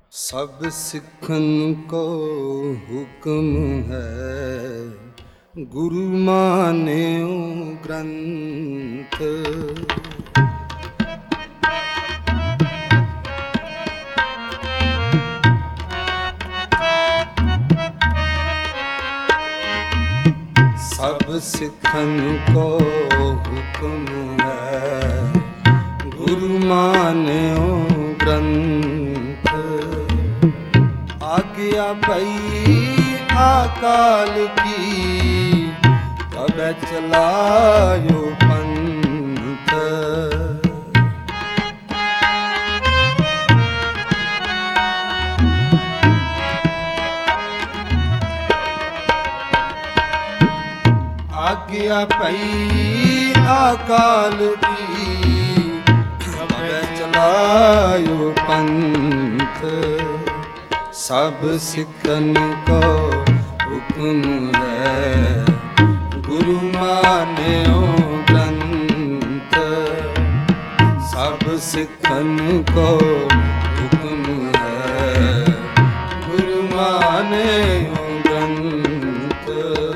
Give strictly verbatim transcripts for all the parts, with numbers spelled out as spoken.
सब सिखन को हुक्म है, गुरु मान्यो ग्रंथ। सब सिखन को हुक्म है, गुरु मान्यो ग्रंथ। आज्ञा पई अकाल की, तब चलायो पंथ। आज्ञा पई अकाल की, तब चलायो पंथ। सब सिखन को हुक्म है, गुरु मान्यो ग्रंथ। सब सिखन को हुक्म है, गुरु मान्यो ग्रंथ।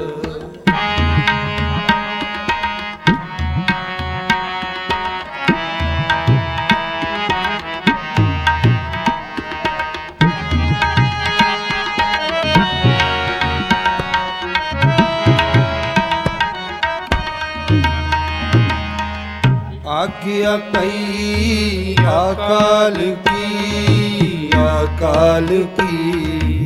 आज्ञा पई अकाल की, अकाल की।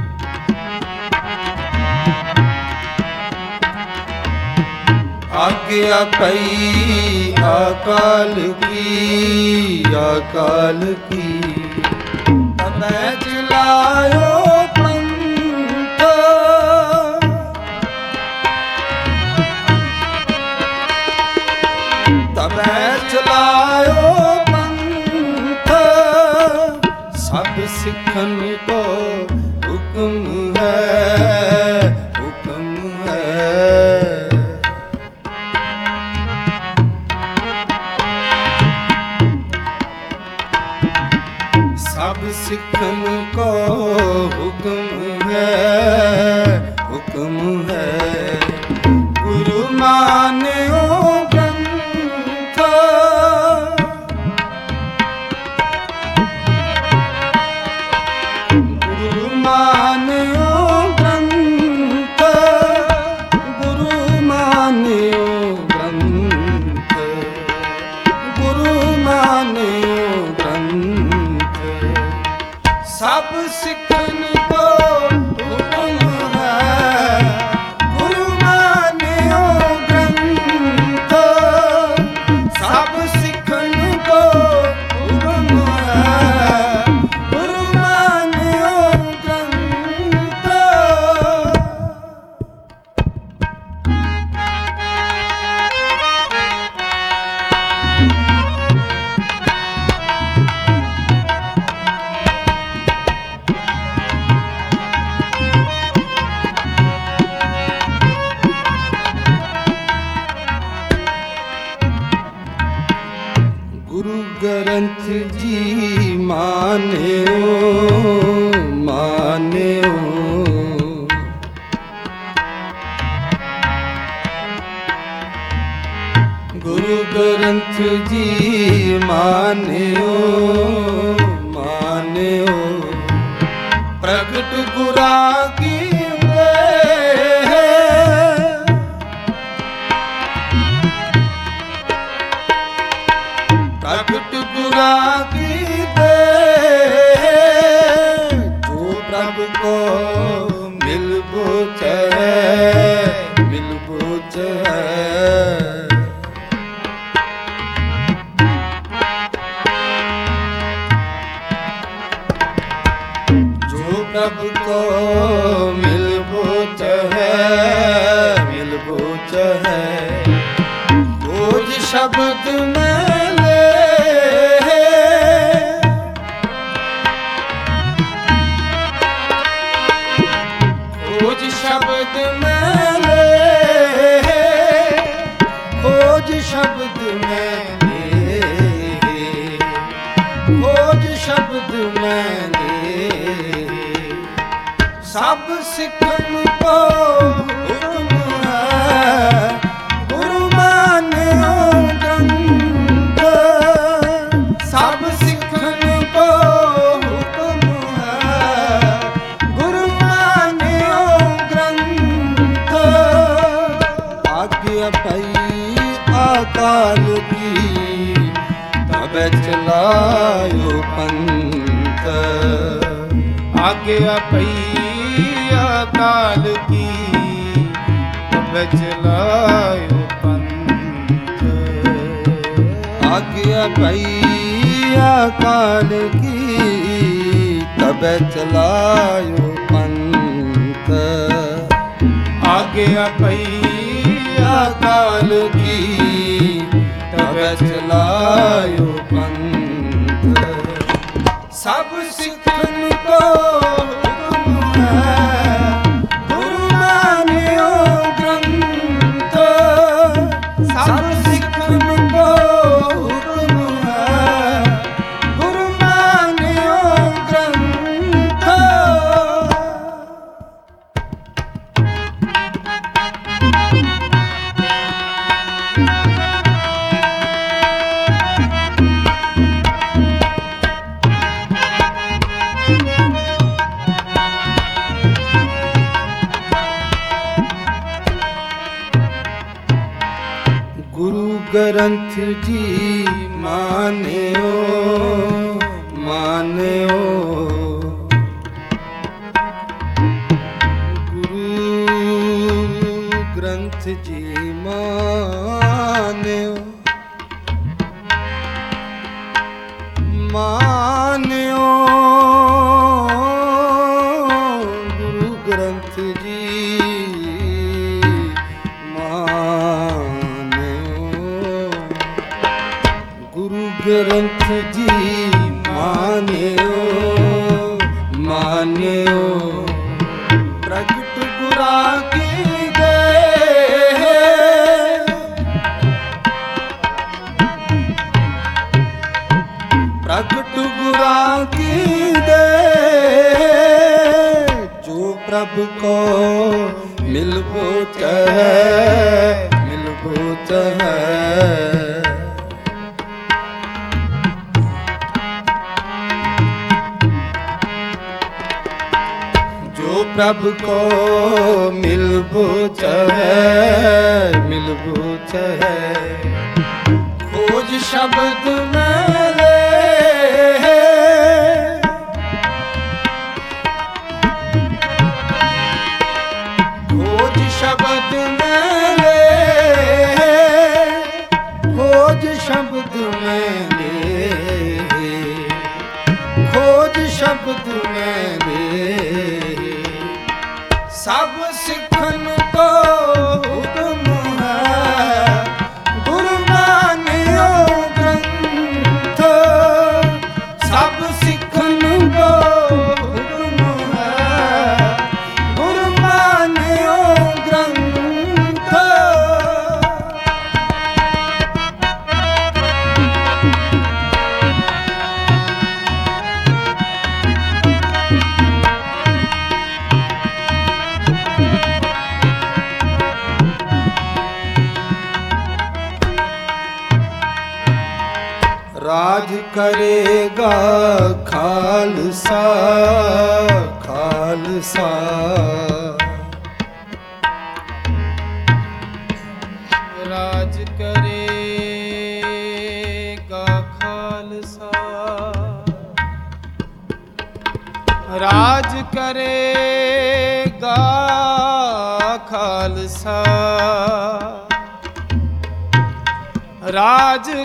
आज्ञा पई अकाल की, अकाल की। तब चलायो पंथ, तब चलायो पंथ। सब सिखन को हुक्म है, हुक्म है। सब सिखन को हुक्म है, हुक्म है। गुरु मान्यो ग्रंथ, गुरु मान्यो ग्रंथ, गुरु मान्यो ग्रंथ, गुरु मान्यो ग्रंथ। सब सिखन को हुक्म है, गुरु मान्यो ग्रंथ। सब सिखन को हुक्म है, गुरु मान्यो ग्रंथ। गुरु ग्रंथ जी मान्यो, मान्यो। गुरु ग्रंथ जी मान्यो, मान्यो। प्रगट गुरा की प्रगट गुरा की दे, जो प्रभु को मिल बुझ है, मिल बुझ है। जो प्रभु को मिल बुझ है, मिल बुझ है। खोज शब्द में शब्द में ले, खोज शब्द में ले, खोज शब्द मैंने सब सिखन को हुक्म है गुरु मान्यो ग्रंथ सब सिखन को हुक्म है गुरु मान्यो ग्रंथ आज्ञा पाई अकाल की तब चलायो पंथ आज्ञा पई अकाल की तब चलायो पंथ आज्ञा पई अकाल की तब चलायो पंथ आज्ञा पई अकाल की तब चलायो पंथ सब सिखन को हुक्म है गुरु मान्यो ग्रंथ सब सिखन को हुक्म है गुरु मान्यो ग्रंथ गुरु ग्रंथ जी मान्यो मान्यो गुरु ग्रंथ जी मान्यो मान्यो गुरु ग्रंथ जी ग्रंथ जी मान्यो मान्यो प्रगट गुरा की गए प्रगट गुरा की गए जो प्रभु को मिलबो चाहे मिलबो चाहे प्रभु को मिलबो चाहे मिलबो चाहे खोज शब्द में ले खोज शब्द में ले खोज शब्द में ले खोज शब्द में ले सब सिखन को हुक्म है गुरु मान्यो ग्रंथ सब सिखन को हुक्म है गुरु मान्यो ग्रंथ राज करेगा खालसा खालसा राज करेगा खालसा राज करेगा खालसा राज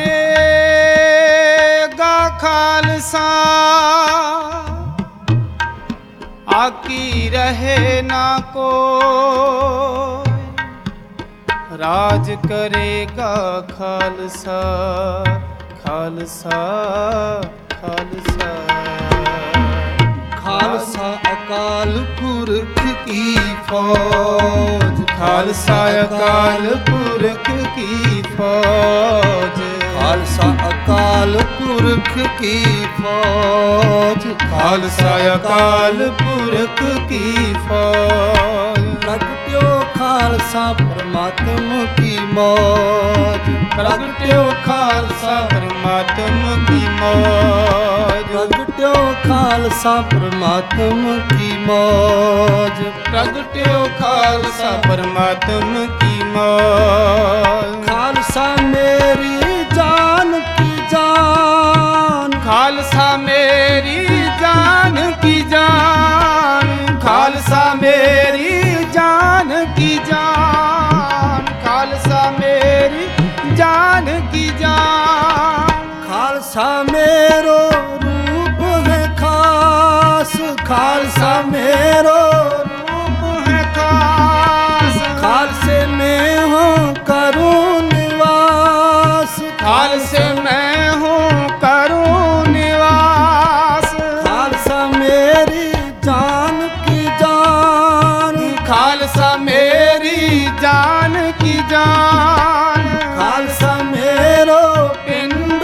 करेगा खालसा आकी रहे ना को राज करेगा खालसा खालसा खालसा खालसा अकाल पुरख की फौज खालसा अकाल पुरख की फौज खालसा अकाल पुरख की फौज, खालसा अकाल पुरख की फौज। प्रगट्यो खालसा परमात्मा की मौज, प्रगट्यो खालसा परमात्मा की मौज। प्रगट्यो खालसा परमात्मा की मौज, प्रगट्यो खालसा परमात्मा की मौज। खालसा मेरी जान की जान, खालसा मेरी जान की जान। खालसा मेरी जान की जान। खालसा मेरी जान की जान। खालसा मेरो रूप है खास, खालसा मेरो रूप है खास। खालसे में हूँ करूँ निवास, खालसे मैं हूँ करूँ निवास। खालसा मेरी जान की जान, खालसा मेरी जान की जान। खालसा मेरो पिंड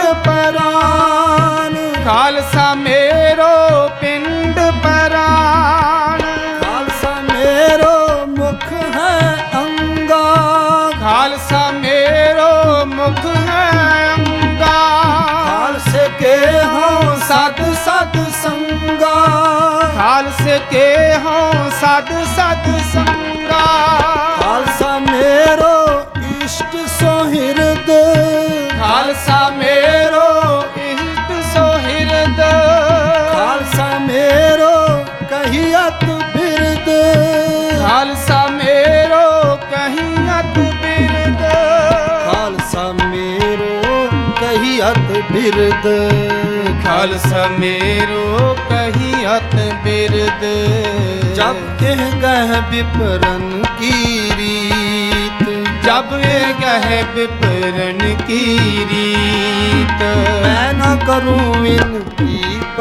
परान, खालसा मेरो पिंड परान। खालसा मेरो मुख है अंगा, खालसा मेरो मुख है अंगा। खालसे के हों सद सद संगा, खालसे के हों सद सद संगा। खालसा मेरो इष्ट सोहिरद, खालसा मेरो इष्ट सोहिरद। खालसा मेरो कहियत बिरद, खालसा मेरो कहियत बिरद। खालसा मेरो कहियत बिरद, खालसा मेरो कहियत बिरद। जब कह गह विपरन की रीत, जब ये गह विपरन की रीत। मैं न करूँ इनकी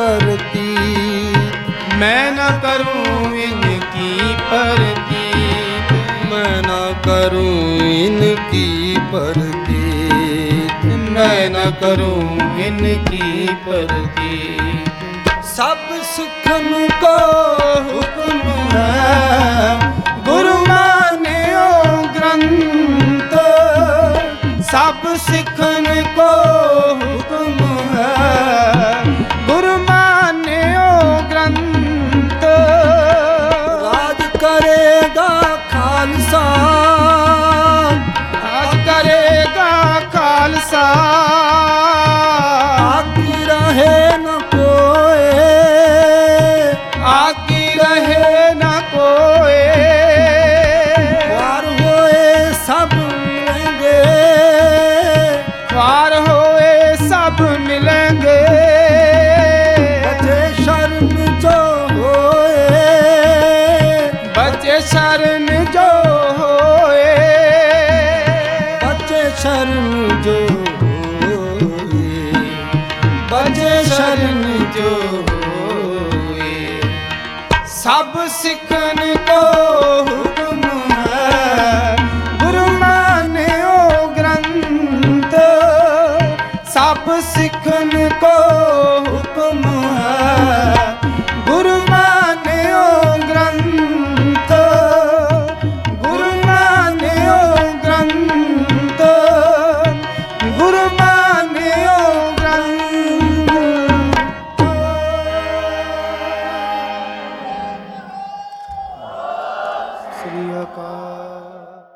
परतीत, मैं न करूँ इनकी परतीत। मैं न करूँ इनकी परतीत, मैं न करूँ इनकी परतीत। सब सिखन को हुक्म है गुरु मान्यो ग्रंथ। सब सिखन को हुक्म है गुरु मान्यो ग्रंथ। राज करेगा खालसा, आज करेगा खालसा। आकी रहे न कोई, आकी रहे न कोई। पार होए सब मिलेंगे, पार होए सब मिलेंगे। बचे शर्म जो होए, बचे शरण जो होए। बचे शर्म जो होए, बचे शरण जो होए। सब सिखन को हुक्म है गुरु मान्यो ग्रंथ। सब सिखन को हुक्म है गुरु मान्यो ग्रंथ। गुरु मान्यो ग्रंथ। गुरु मान्यो ग्रंथ। श्री अकाल।